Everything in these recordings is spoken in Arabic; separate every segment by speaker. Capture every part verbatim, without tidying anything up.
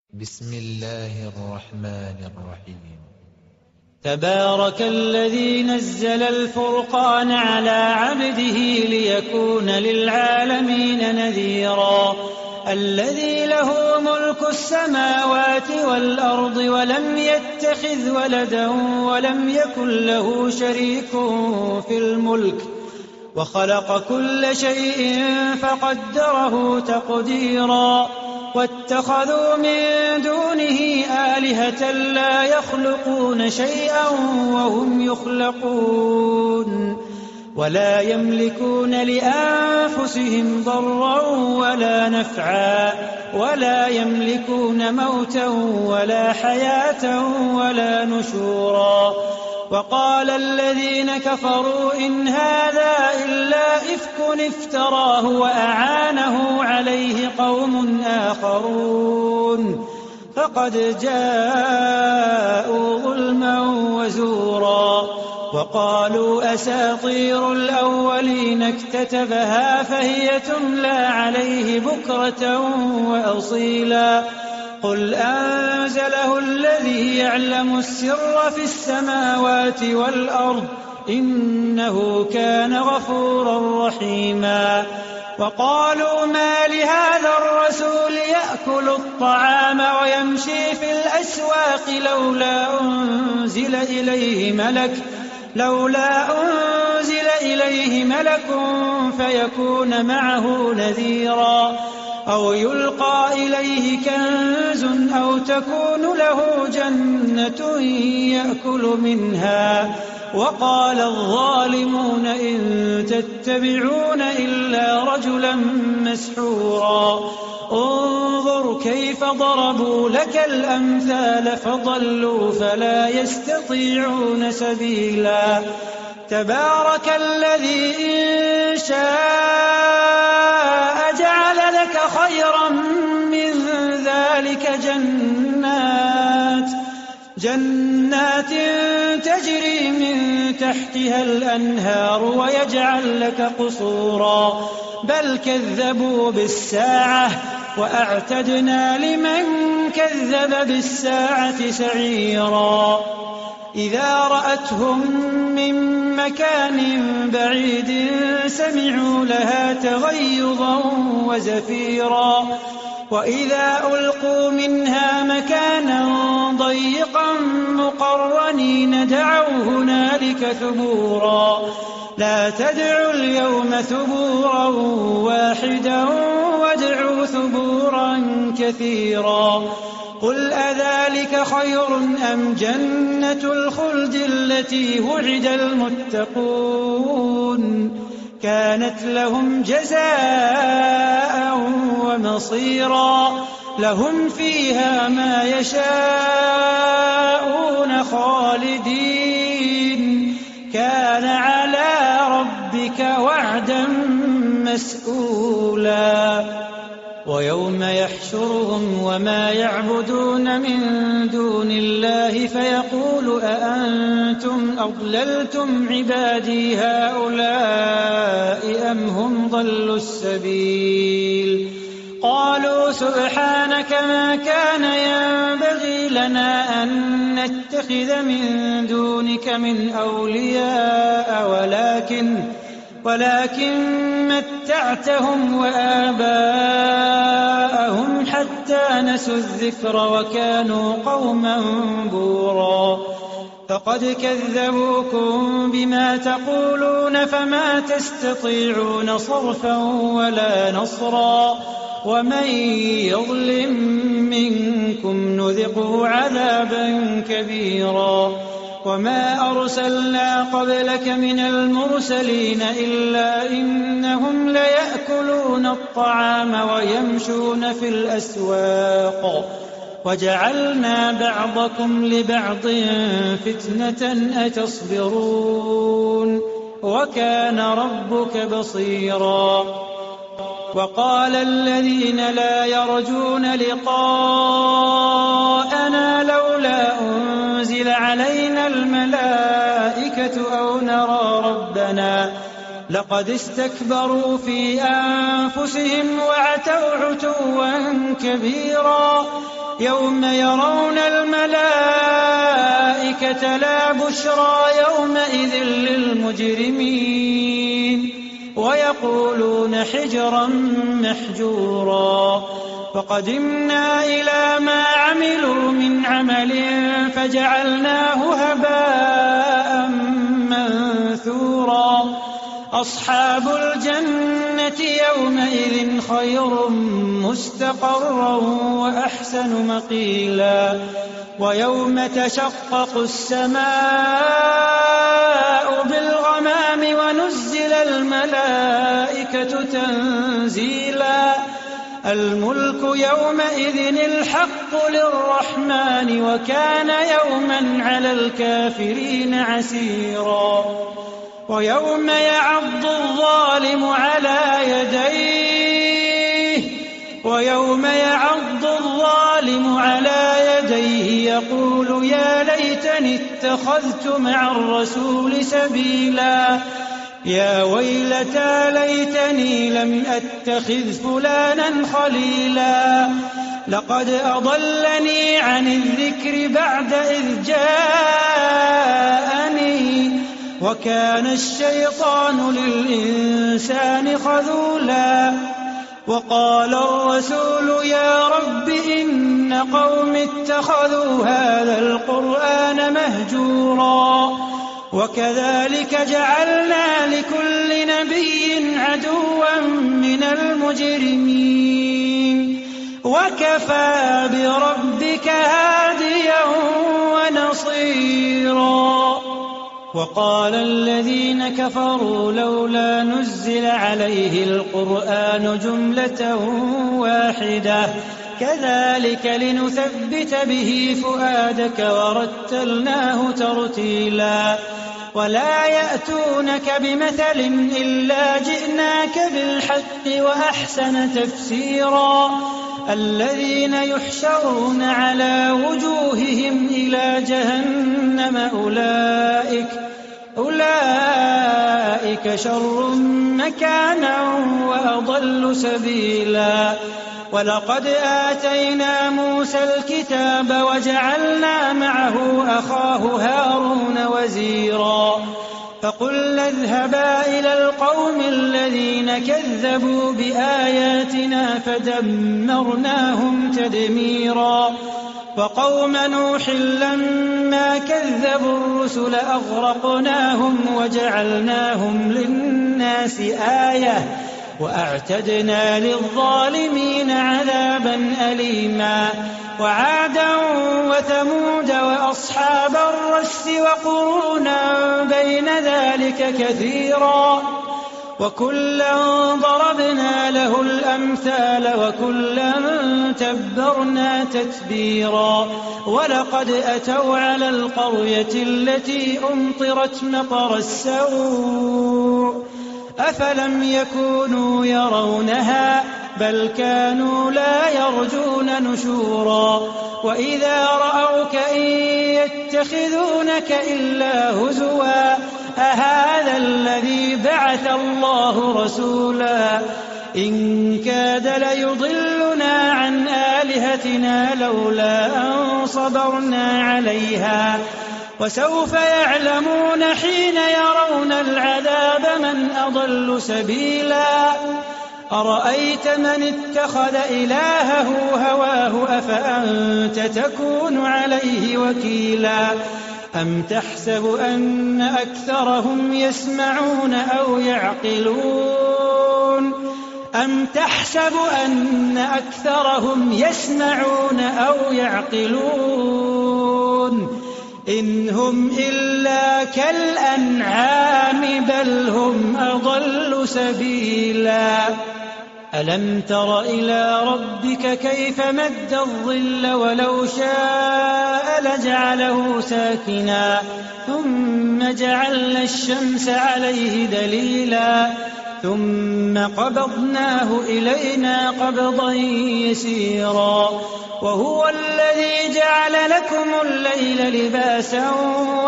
Speaker 1: بسم الله الرحمن الرحيم.
Speaker 2: تبارك الذي نزل الفرقان على عبده ليكون للعالمين نذيرا الذي له ملك السماوات والأرض ولم يتخذ ولدا ولم يكن له شريك في الملك وخلق كل شيء فقدره تقديرا واتخذوا من دونه آلهة لا يخلقون شيئا وهم يخلقون ولا يملكون لأنفسهم ضرا ولا نفعا ولا يملكون موتا ولا حياة ولا نشورا. وقال الذين كفروا إن هذا إلا إفك افتراه وأعانه عليه قوم آخرون فقد جاءوا ظلما وزورا. وقالوا أساطير الأولين اكتتبها فهي تملى عليه بكرة وأصيلا قل أنزله الذي يعلم السر في السماوات والأرض إنه كان غفورا رحيما. وقالوا ما لهذا الرسول يأكل الطعام ويمشي في الأسواق لولا أنزل إليه ملك لولا أنزل إليه ملك فيكون معه نذيرا أو يلقى إليه كنز أو تكون له جنة يأكل منها. وقال الظالمون إن تتبعون إلا رجلا مسحورا انظر كيف ضربوا لك الأمثال فضلوا فلا يستطيعون سبيلا. تبارك الذي إن شاء جعل لك خيرا من ذلك جنات جنات تجري من تحتها الأنهار ويجعل لك قصورا بل كذبوا بالساعة وأعتدنا لمن كذب بالساعة سعيرا. إذا رأتهم من مكان بعيد سمعوا لها تغيظا وزفيرا وإذا ألقوا منها مكانا ضيقا مقرنين دعوا هنالك ثبورا لا تدعوا اليوم ثبورا واحدا وادعوا ثبورا كثيرا. قل أذلك خير أم جنة الخلد التي وعد المتقون كانت لهم جزاء ومصيرا لهم فيها ما يشاءون خالدين كان على ربك وعدا مسئولا. ويوم يحشرهم وما يعبدون من دون الله فيقول أأنتم أضللتم عبادي هؤلاء أم هم ضلوا السبيل قالوا سبحانك ما كان ينبغي لنا أن نتخذ من دونك من أولياء ولكن ولكن متعتهم وآباءهم حتى نسوا الذكر وكانوا قوما بورا. فقد كذبوكم بما تقولون فما تستطيعون صرفا ولا نصرا ومن يظلم منكم نذقه عذابا كبيرا. وما أرسلنا قبلك من المرسلين إلا إنهم ليأكلون الطعام ويمشون في الأسواق وجعلنا بعضكم لبعض فتنة أتصبرون وكان ربك بصيرا. وقال الذين لا يرجون لقاءنا لولا أنزل علينا الملائكة أو نرى ربنا لقد استكبروا في أنفسهم وعتوا عتوا كبيرا يوم يرون الملائكة لا بشرى يومئذ للمجرمين ويقولون حجرا محجورا فقدمنا إلى ما عملوا من عمل فجعلناه هباء منثورا أصحاب الجنة يومئذ خير مستقرا وأحسن مقيلا ويوم تشقق السماء بالغمام ونزل الملائكة تنزيلا الملك يومئذ الحق للرحمن وكان يوما على الكافرين عسيرا ويوم يعض الظالم على يديه ويوم يعض الظالم على يديه يقول يا ليتني اتخذت مع الرسول سبيلا يا ويلتى ليتني لم أتخذ فلانا خليلا لقد أضلني عن الذكر بعد إذ جاءني وكان الشيطان للإنسان خذولا وقال الرسول يا رب إن قوم اتخذوا هذا القرآن مهجورا وكذلك جعلنا لكل نبي عدوا من المجرمين وكفى بربك هاديا ونصيرا وقال الذين كفروا لولا نزل عليه القرآن جملة واحدة كذلك لنثبت به فؤادك ورتلناه ترتيلا ولا يأتونك بمثل إلا جئناك بالحق وأحسن تفسيرا الذين يحشرون على وجوههم إلى جهنم أولئك أولئك شر مكانا وأضل سبيلا ولقد آتينا موسى الكتاب وجعلنا معه أخاه هارون وزيرا فقلنا اذهبا إلى القوم الذين كذبوا بآياتنا فدمرناهم تدميرا وقوم نوح لما كذبوا الرسل أغرقناهم وجعلناهم للناس آية وأعتدنا للظالمين عذابا أليما وعادا وثمود وأصحاب الرس وقرونا بين ذلك كثيرا وكلا ضربنا له الأمثال وكلا تبرنا تتبيرا ولقد أتوا على القرية التي أمطرت مطر السوء أفلم يكونوا يرونها بل كانوا لا يرجون نشورا وإذا رأوك إن يتخذونك إلا هزوا أهذا الذي بعث الله رسولا إن كاد ليضلنا عن آلهتنا لولا أن صبرنا عليها وسوف يعلمون حين يرون العذاب من أضل سبيلا أرأيت من اتخذ إلهه هواه أفأنت تكون عليه وكيلا أم تحسب أن أكثرهم يسمعون أو يعقلون أم تحسب أن أكثرهم يسمعون أو يعقلون إن هم إلا كالأنعام بل هم أضل سبيلا ألم تر إلى ربك كيف مد الظل ولو شاء لجعله ساكنا ثم جعلنا الشمس عليه دليلا ثم قبضناه إلينا قبضا يسيرا وهو الذي جعل لكم الليل لباسا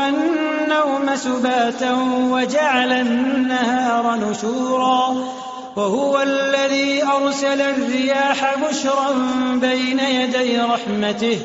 Speaker 2: والنوم سباتا وجعل النهار نشورا وهو الذي أرسل الرياح بشرا بين يدي رحمته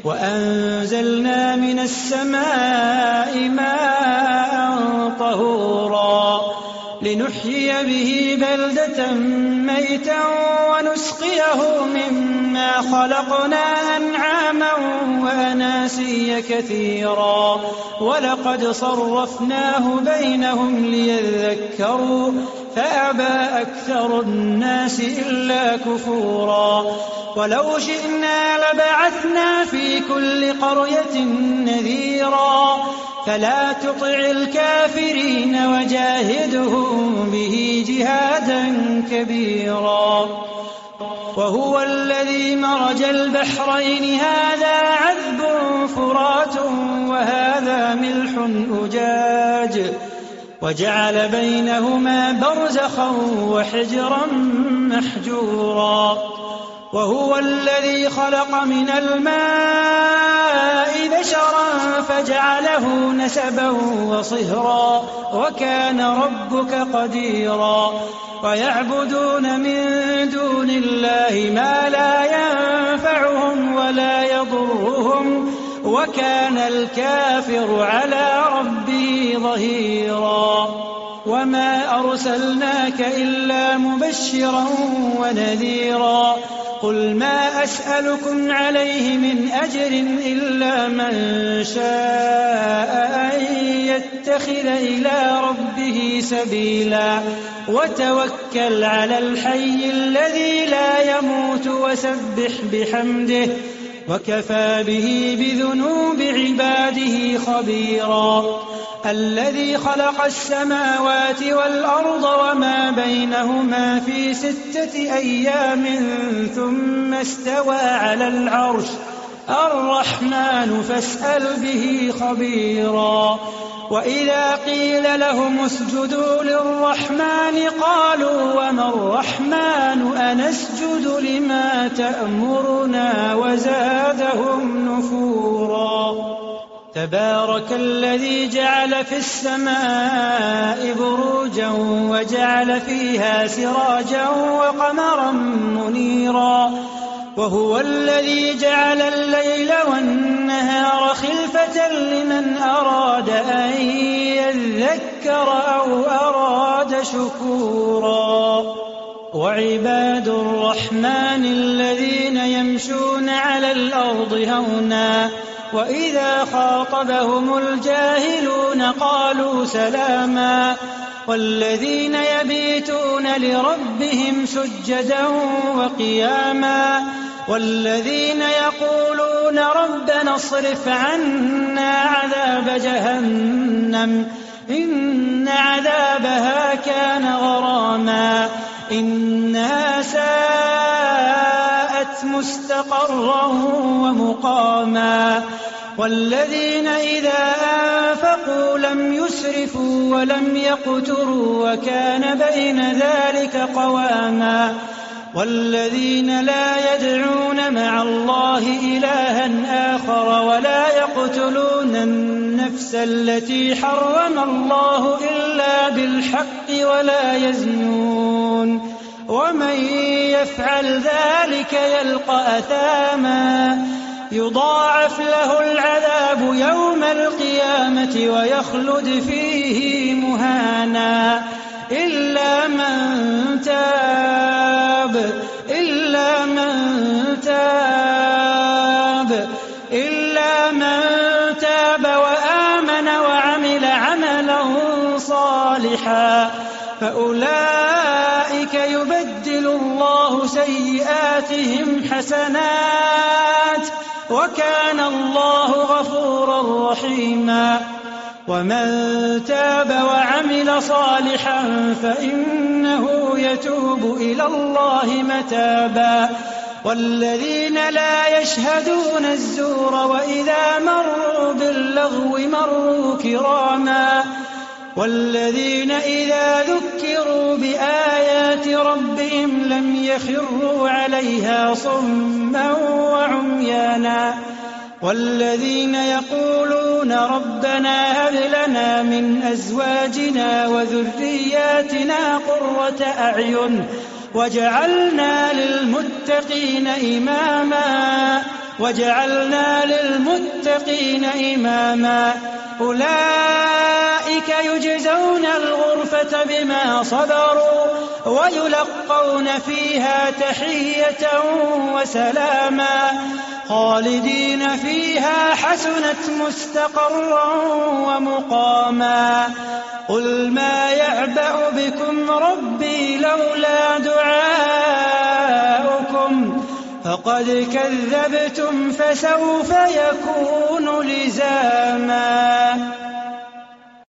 Speaker 2: وأنزلنا من السماء ماء طهورا لنحيي به بلدة ميتا ونسقيه مما خلقنا أنعاما وأناسيا كثيرا ولقد صرفناه بينهم ليذكروا فأبى أكثر الناس إلا كفورا ولو شئنا لبعثنا في كل قرية نذيرا فلا تطع الكافرين وجاهدهم به جهادا كبيرا وهو الذي مرج البحرين هذا عذب فرات وهذا ملح أجاج وجعل بينهما برزخا وحجرا محجورا وهو الذي خلق من الماء بشرا فجعله نسبا وصهرا وكان ربك قديرا ويعبدون من دون الله ما لا ينفعهم ولا يضرهم وكان الكافر على ربه ظهيرا وما أرسلناك إلا مبشرا ونذيرا قل ما أسألكم عليه من أجر إلا من شاء أن يتخذ إلى ربه سبيلا وتوكل على الحي الذي لا يموت وسبح بحمده وكفى به بذنوب عباده خبيرا الذي خلق السماوات والأرض وما بينهما في ستة أيام ثم استوى على العرش الرحمن فاسأل به خبيرا وإذا قيل لهم اسجدوا للرحمن قالوا وما الرحمن أنسجد لما تأمرنا وزادهم نفورا تبارك الذي جعل في السماء بروجا وجعل فيها سراجا وقمرا منيرا وهو الذي جعل الليل والنهار خلفة لمن أراد أن يذكر أو أراد شكورا وعباد الرحمن الذين يمشون على الأرض هونا وإذا خاطبهم الجاهلون قالوا سلاما والذين يبيتون لربهم سجدا وقياما والذين يقولون ربنا اصرف عنا عذاب جهنم إن عذابها كان غراما إنها ساءت مستقرا ومقاما والذين إذا أنفقوا لم يسرفوا ولم يقتروا وكان بين ذلك قواما والذين لا يدعون مع الله إلها آخر ولا يقتلون النفس التي حرم الله إلا بالحق ولا يزنون ومن يفعل ذلك يلقى أثاما يضاعف له العذاب يوم القيامة ويخلد فيه مهانا إلا من تاب إلا من تاب إلا من تاب وآمن وعمل عملا صالحا فأولئك يبدل الله سيئاتهم حسنات وكان الله غفورا رحيما ومن تاب وعمل صالحا فإنه يتوب إلى الله متابا والذين لا يشهدون الزور وإذا مروا باللغو مروا كراما والذين إذا ذكروا بآيات ربهم لم يخروا عليها صما وعميانا والذين يقولون ربنا هب لنا من أزواجنا وذرياتنا قرة أعين وجعلنا للمتقين إماما وجعلنا للمتقين إماما أولئك يجزون الغرفة بما صبروا ويلقون فيها تحية وسلاما خالدين فيها حسنت مستقرا ومقاما قل ما يعبأ بكم ربي لولا دعاؤكم فقد كذبتم فسوف يكون لزاما.